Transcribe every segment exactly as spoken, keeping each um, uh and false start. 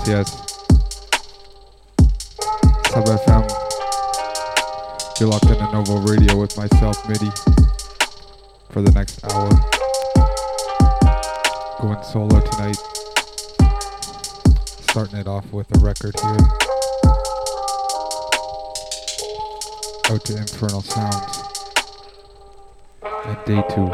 yes. Sub F M. You're locked into Novo Radio with myself, Midi, for the next hour. Going solo tonight. Starting it off with a record here. Out to Infernal Sounds. And day two.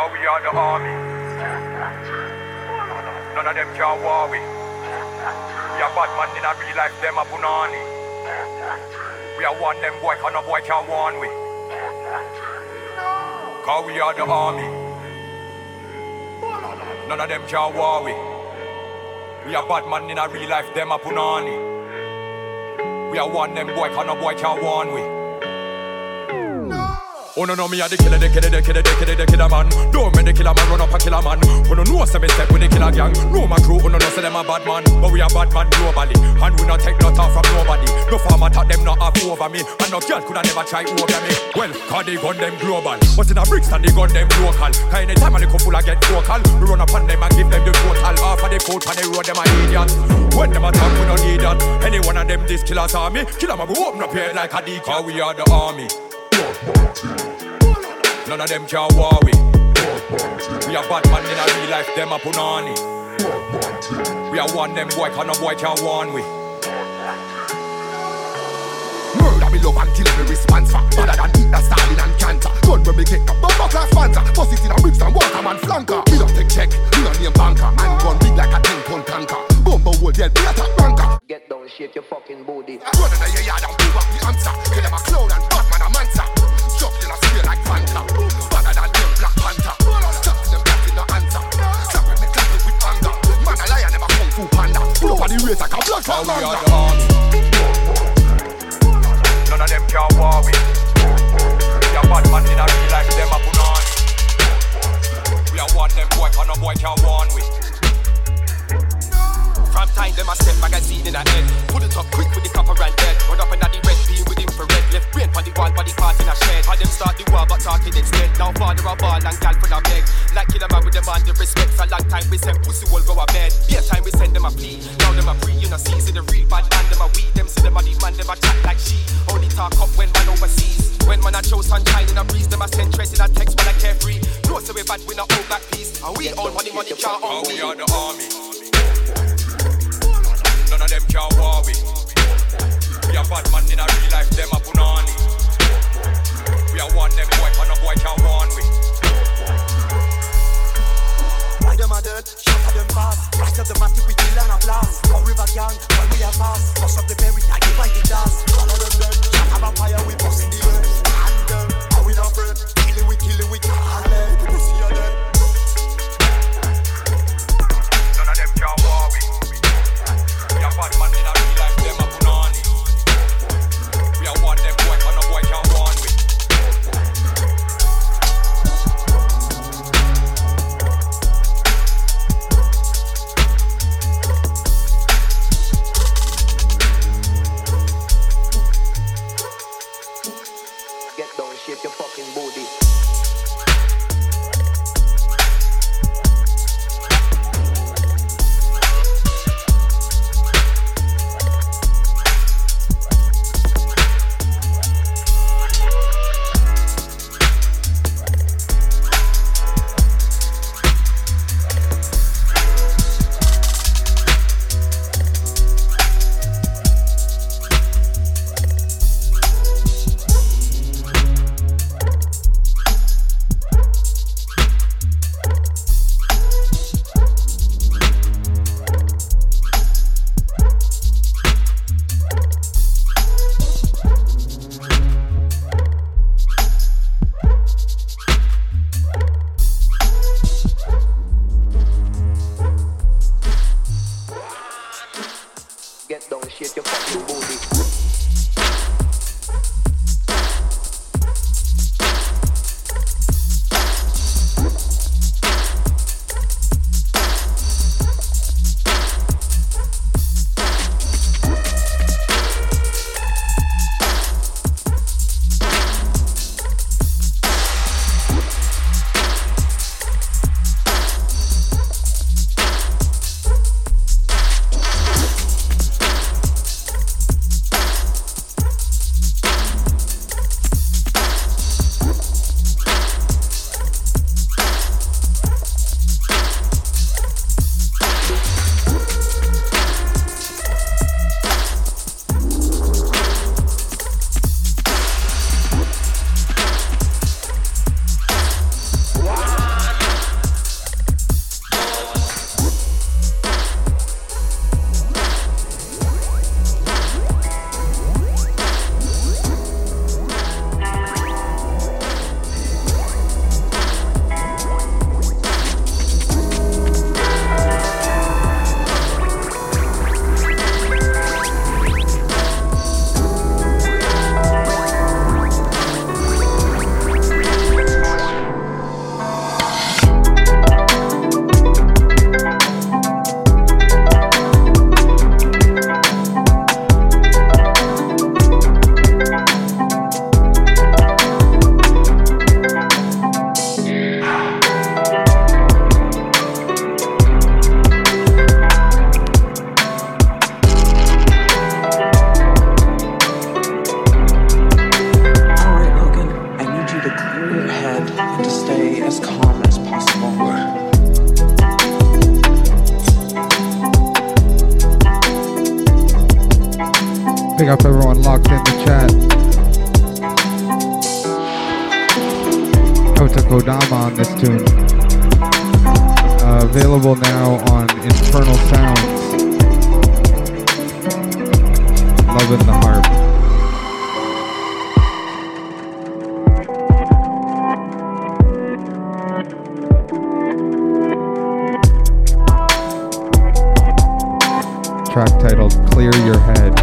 Cause we are the army. None of them can war we. We are bad man in a real life, them a punani. We are one them boy, cause no boy can warn we. Cause we are the army. None of them can war we. We are bad man in a real life, them a punani. We are one them boy, cause no boy can warn we. Oh no no, me a the killer, the killer, the killer, the killer, the killer man. Don't make the killer man run up a killer man. Oh no no, say me step with the killer gang. No my crew, oh no no, say them a bad man. But we a bad man globally, and we not take no talk from nobody. No farmer talk them not have over me, and no girl coulda never try over me. Well, cause they gun them global, but in a bricks and they gun them local. Cause anytime a little fool a get vocal, we run up on them and give them the total. Half of the code for the road, them a idiots. When them attack, we don't need that. Any one of them this killer's army, kill them and we open up here like a deacon. Cause we are the army. None of them can war we. We are bad man in a real life, them a punani. We are one them boy, cause no boy can warn we. Murder me love and kill me response for. Better than Hitler, Stalin and cancer. Gun when me kick a bumper class panzer. Bust it in a bricks and waterman flanker. Me don't take check, me don't name banker. And gun big like a ten ton tanker. Bumper wood dead, be a top ranker. Get down, shake your fucking booty. Run in the yard and prove up the answer. Kill them a clown and Batman a mansa. Jump in a spear like Fanta. Better than them Black Panther. Stop them back in the answer. Stop with me clapping with anger. Man a lion, them a kung fu panda. Pull up on the race like a blood clot man. We are the army. None of them can war we. We are bad man in a real life, them a punani. We are one them boy, cause no boy can warn we. From time them a step magazine in a head. Pull it up quick with the copper and dead. Run up under the red beam with infrared. Left brain for the wall, body part in a shed. How them start the war but talking instead. Now father a ball and gal for the beg. Like kill a man with them on the respect. A long time we send pussy will go a bed. Be a time we send them a plea. Now them a free, you know see. See the real bad man, them a weed. Them see them a the man, them a chat like she. Only talk up when man overseas. When man a show sunshine in a breeze. Them a send threats in a text when I carefree. No so we bad, we not all back peace. And we all money, money can't own. We are the army. None of them can war we. We are bad man in a real life, them a punani. We are one them boy, but no boy can warn we. Why them a dirt? Shut up them fast. Rise up the massive, we kill and a blast. Go river gang, when we are fast. Bust up the berry, I give by the dance. Follow them dirt, shut up a fire, we bust in the earth. And them, how we not afraid. Killing we, killing we, can't let. Pussy on them. None of them can war we. We are bad man in a real life, them a punani. We are one them boy, but no boy can warn we. as calm as possible. Big up everyone locked in the chat. Out to Kodama on this tune. Uh, available now on Infernal Sounds. Loving the harp. Track titled Clear Your Head.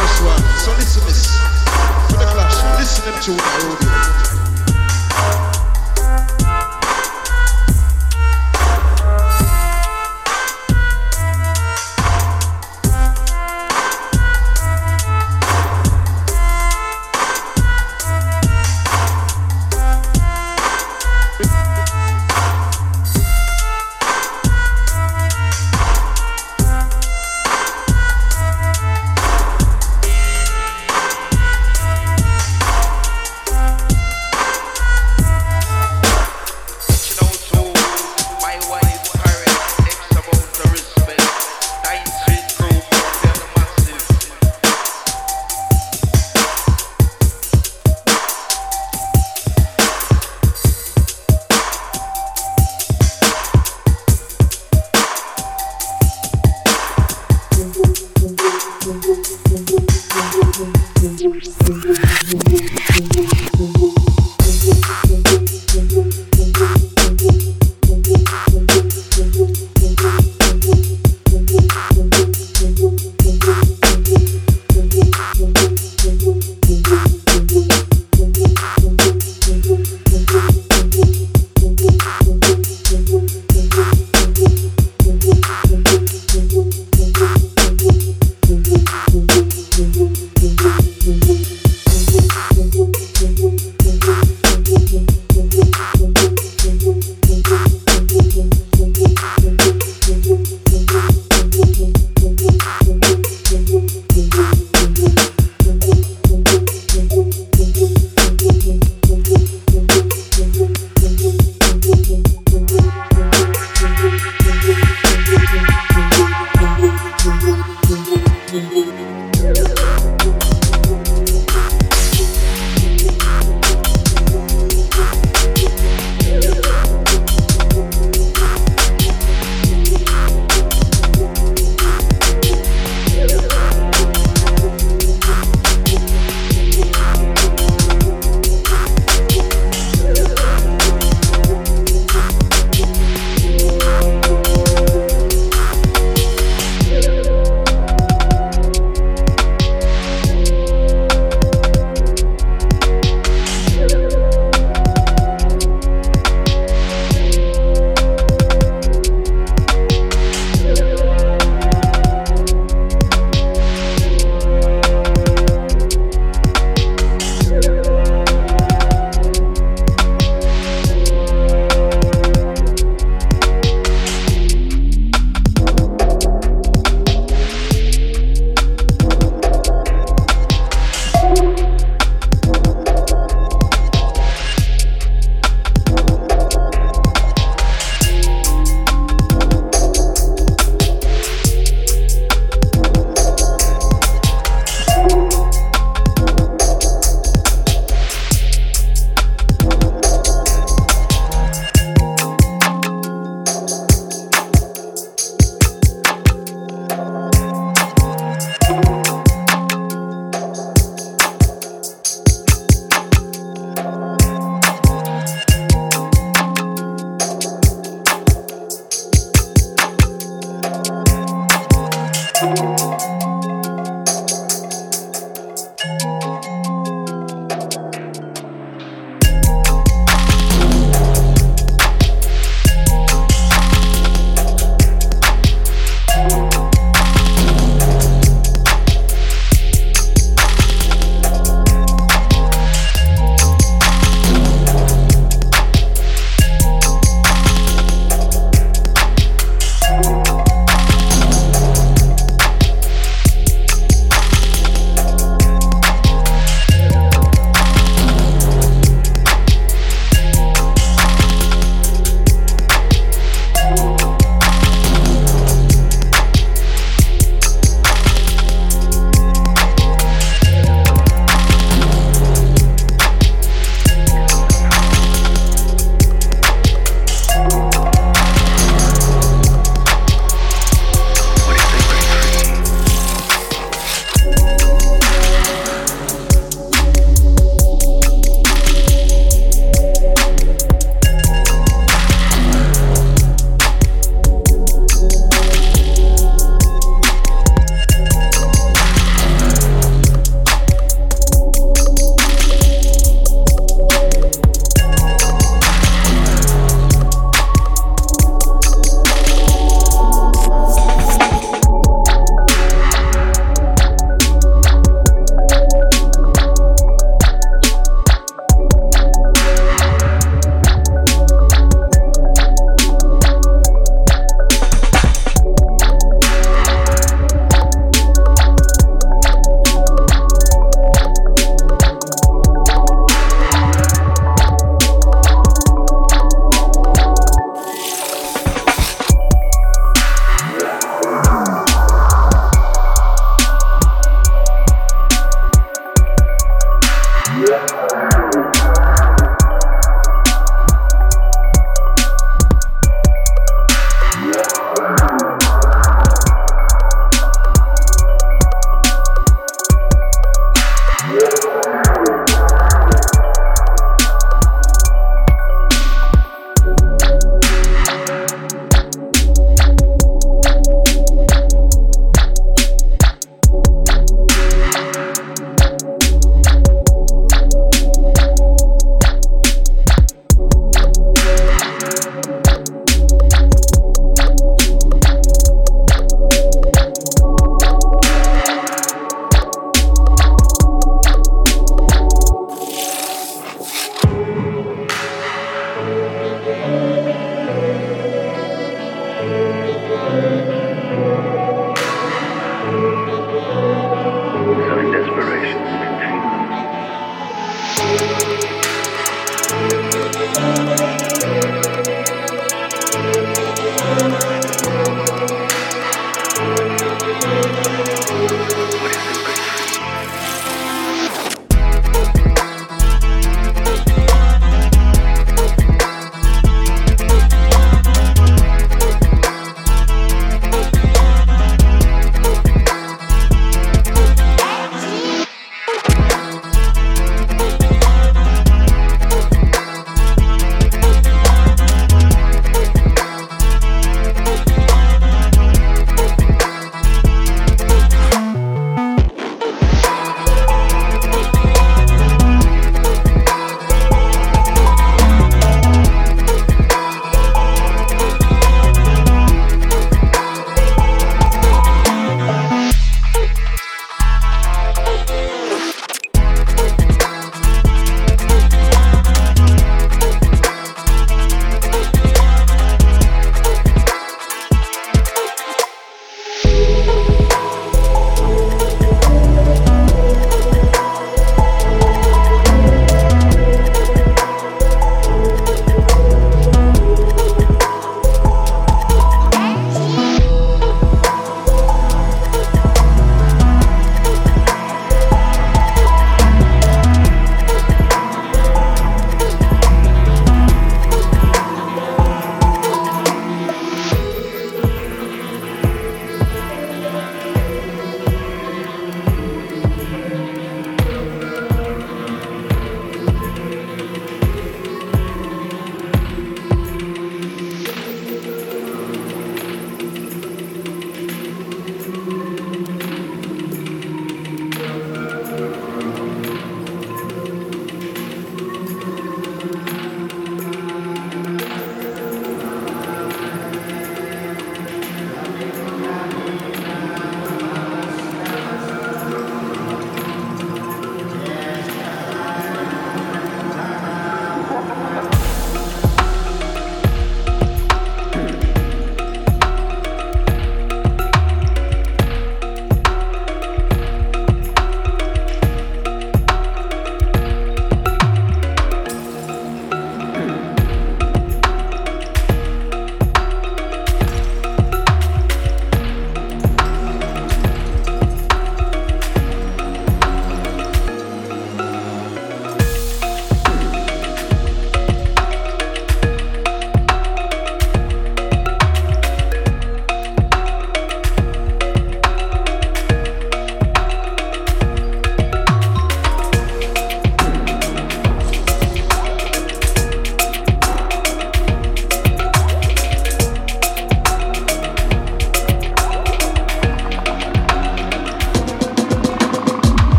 first one. So listen this. For the clash, listen them to the audio.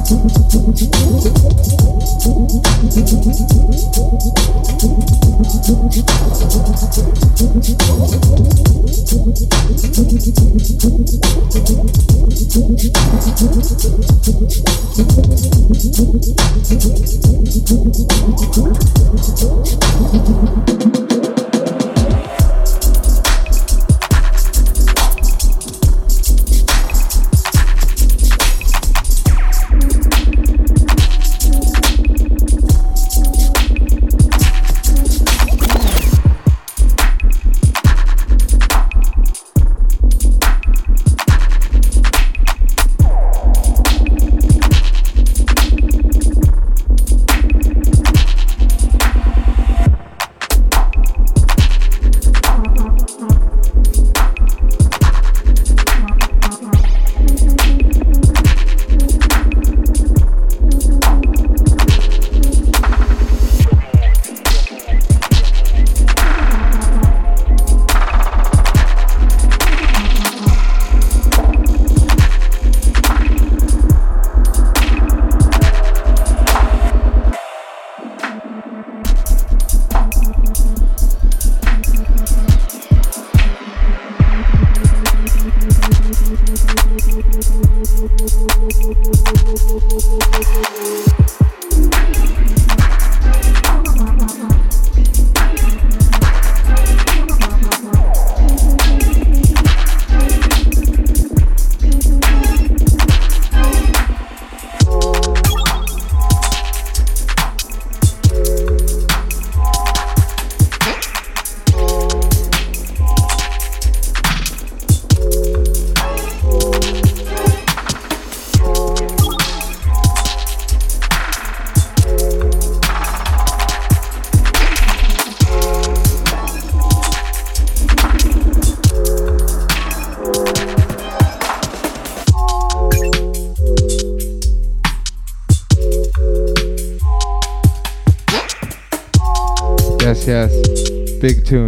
Yes, big tune.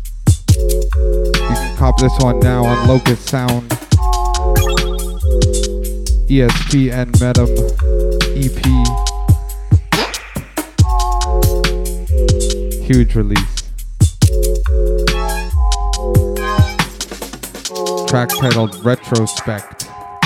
You can cop this one now on Locust Sound. E S P N Medum E P. Huge release. Track titled Retrospect.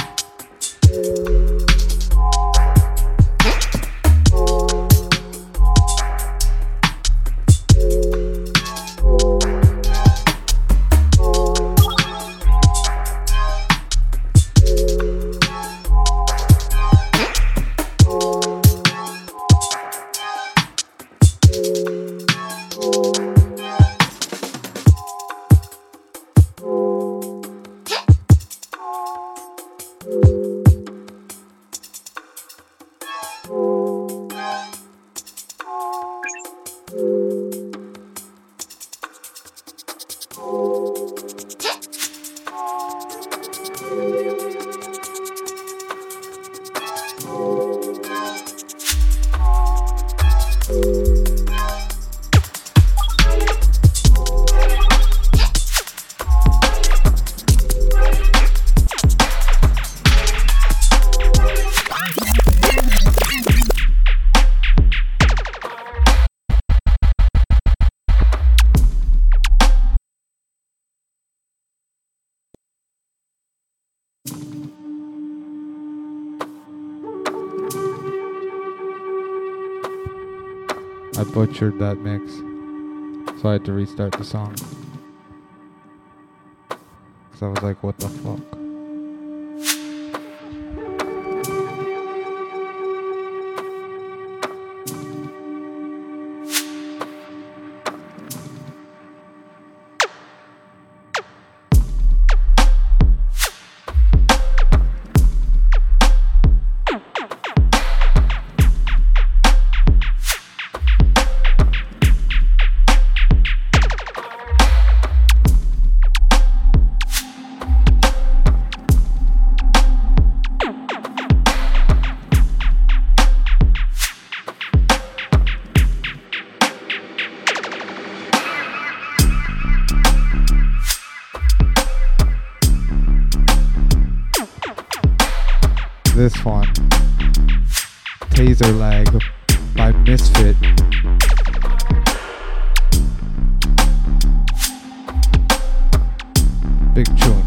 I butchered that mix, so I had to restart the song. Because I was like, what the fuck? Taser Lag by Misfit. Big tune.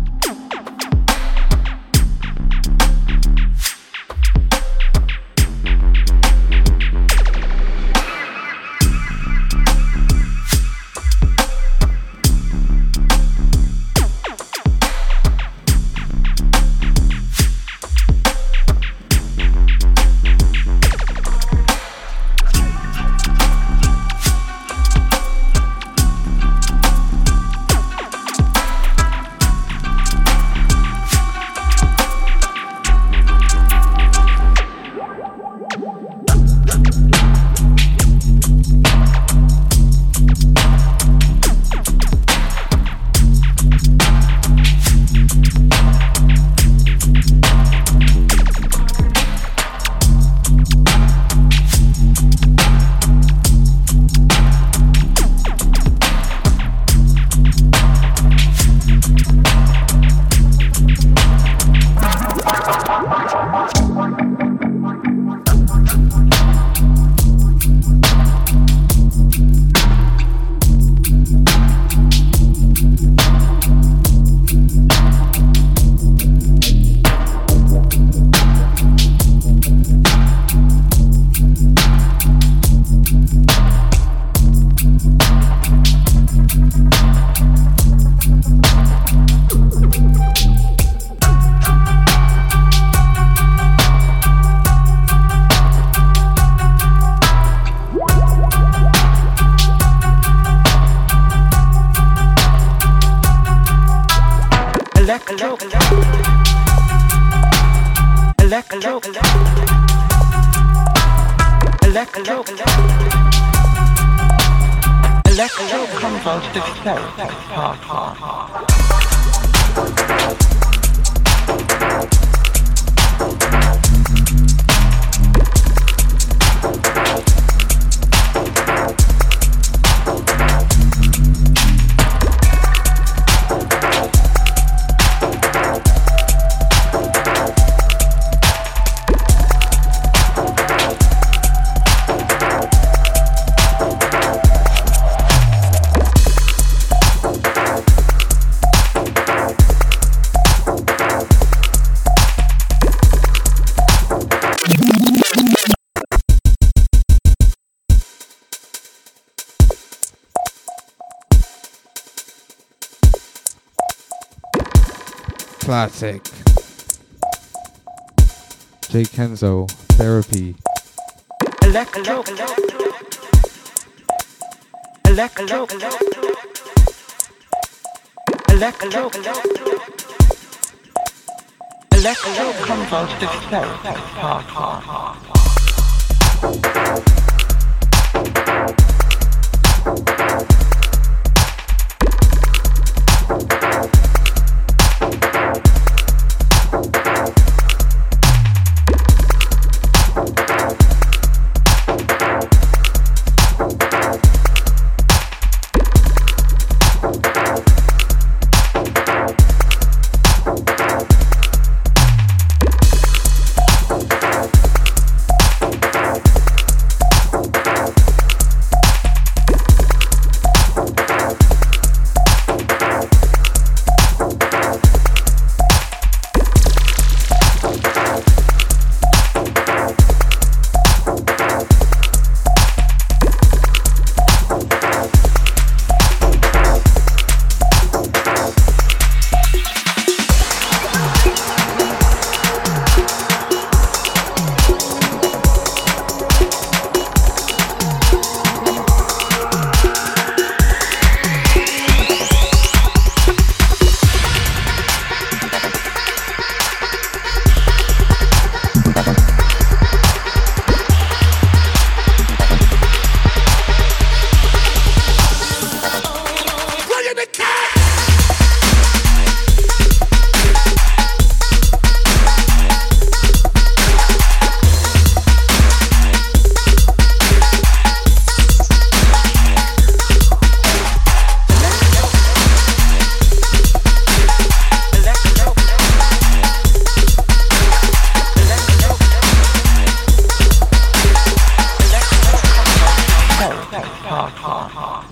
Classic. Jay Kenzo, Therapy. Electro. Electro. Electro. Electro convulsive therapy. Party.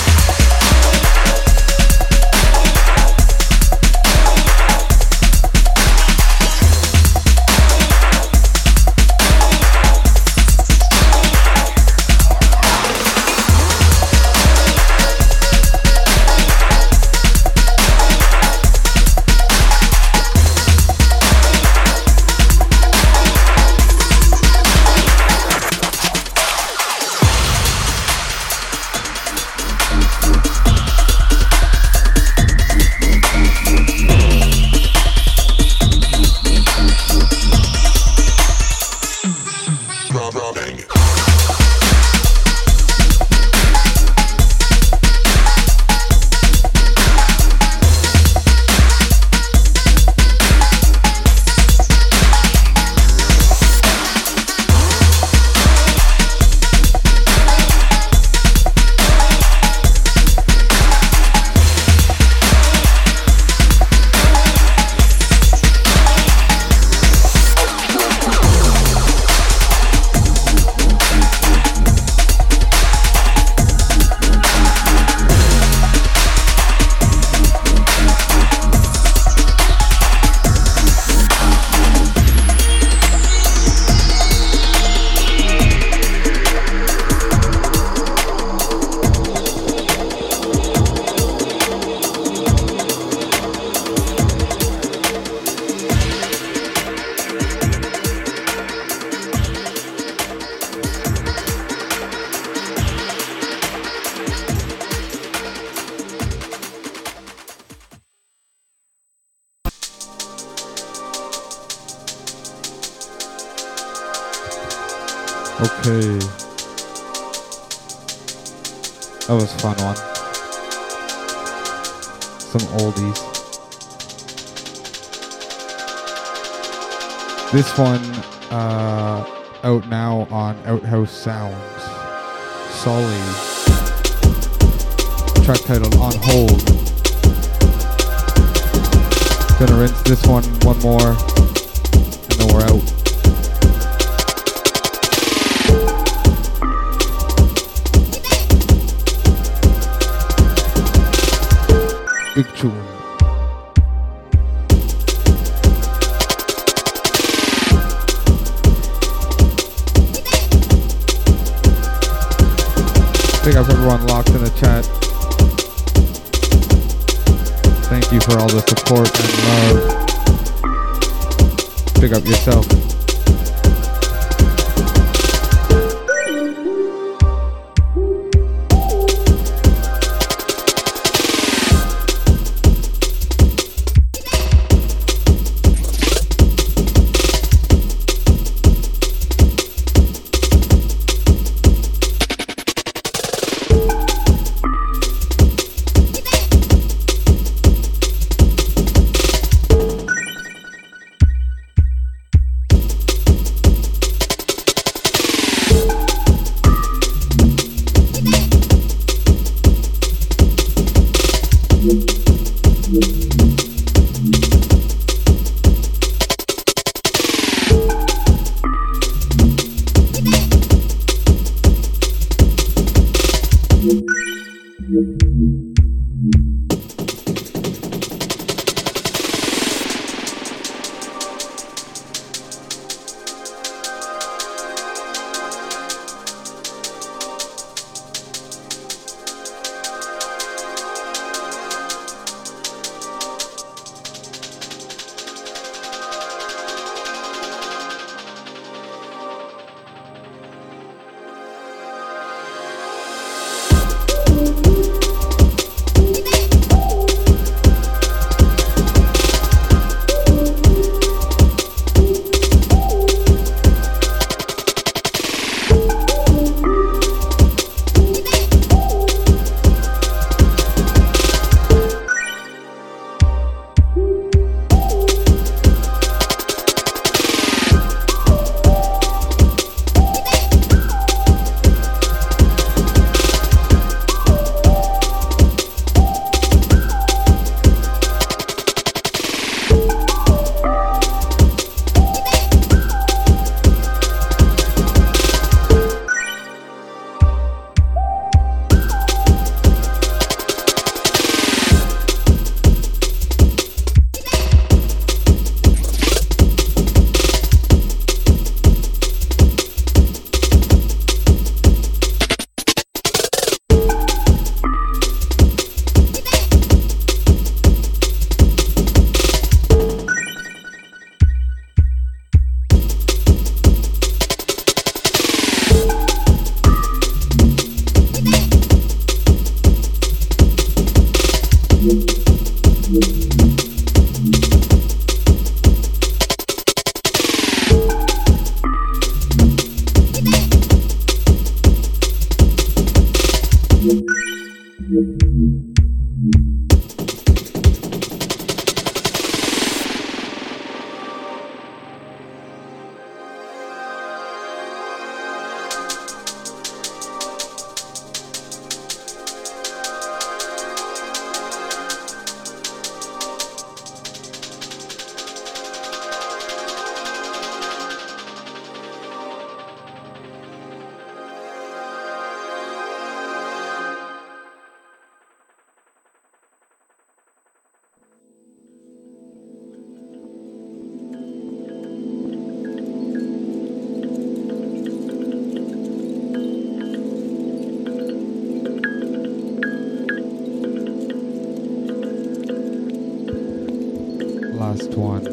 Okay. That was a fun one. Some oldies. This one uh, out now on Outhouse Sounds. Sully. Track titled On Hold. Gonna rinse this one one more and then we're out. Big tune. Big up everyone locked in the chat. Thank you for all the support and love. Big up yourself. last one.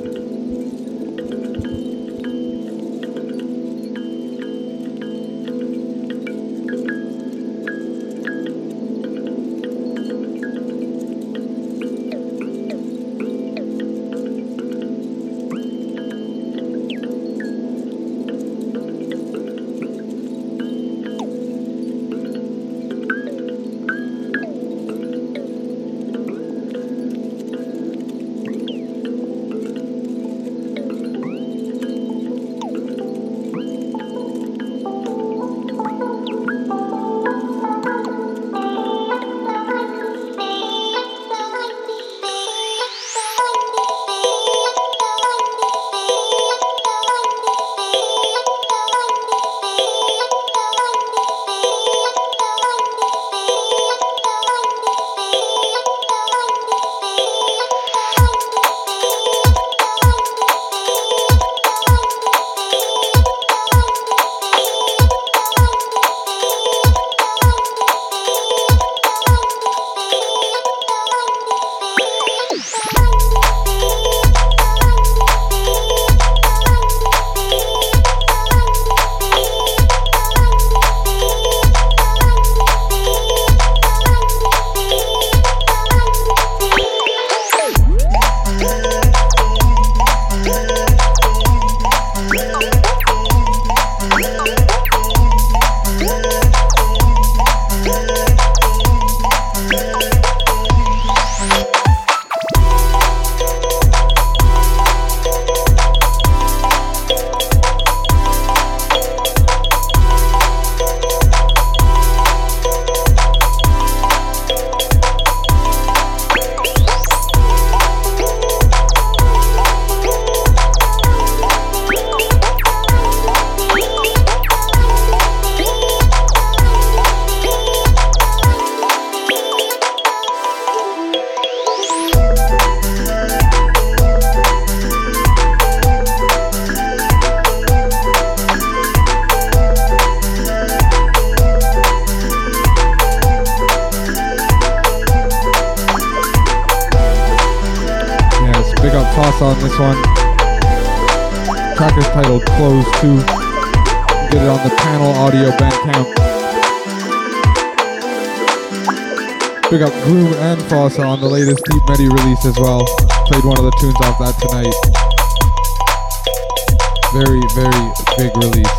On this one. Track is titled Close two. Get it on the Panel Audio Bandcamp. Big up Gloom and Fossa on the latest Deep Medi release as well. Played one of the tunes off that tonight. Very, very big release.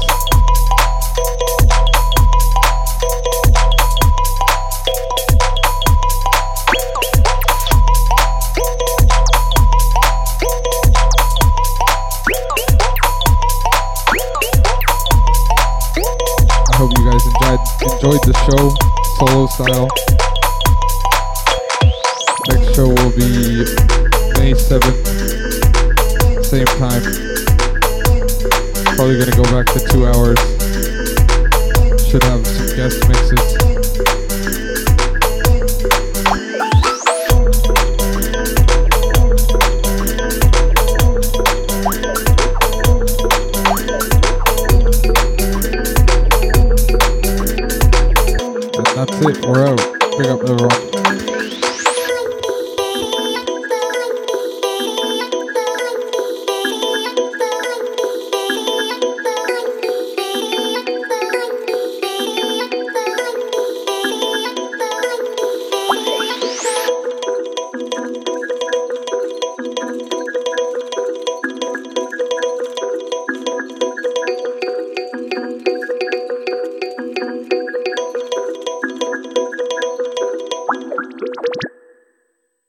Enjoyed the show, solo style. Next show will be May seventh, same time. Probably gonna go back to two hours. Should have some guest mixes. That's it, we're out. Big up everyone.